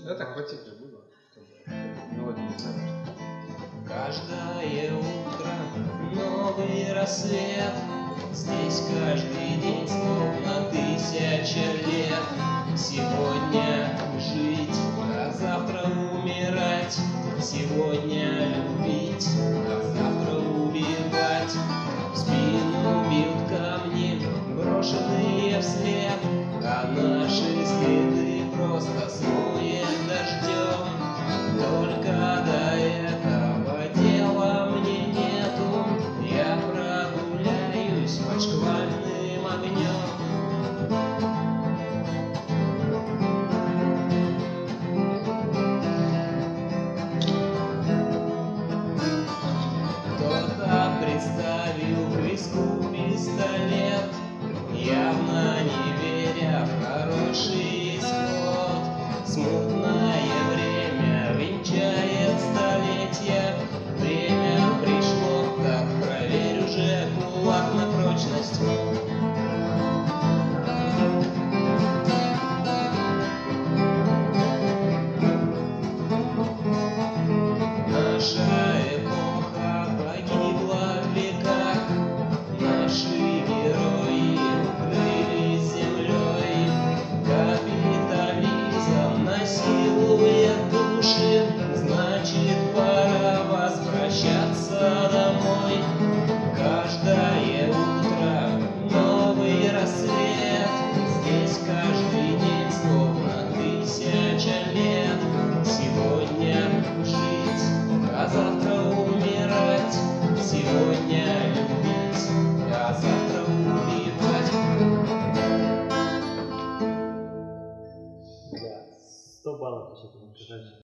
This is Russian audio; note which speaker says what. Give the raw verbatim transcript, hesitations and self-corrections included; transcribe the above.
Speaker 1: Да так потише было, чтобы мелодию не знаю.
Speaker 2: Каждое утро новый рассвет. Здесь каждый день словно тысяча лет. Сегодня жить, а завтра умирать. Сегодня любить, а завтра убивать. В спину бьют камни, брошенные вслед, а наши следы просто смоет дождем. Только до этого дела мне нету, я прогуляюсь под шквальным огнем. Кто-то представил к виску пистолет, явно не веря в хороший исход. Смутное время венчает столетия. Время пришло, так проверь уже кулак на прочность. Наша эпоха погибла в веках. Наши герои укрылись землей. Капитализм насилует души, значит, пора возвращаться домой. Каждое утро новый рассвет. Здесь каждый день словно тысяча лет. Сегодня жить, а завтра умирать. Сегодня любить, а завтра убивать.
Speaker 3: Да, сто баллов еще.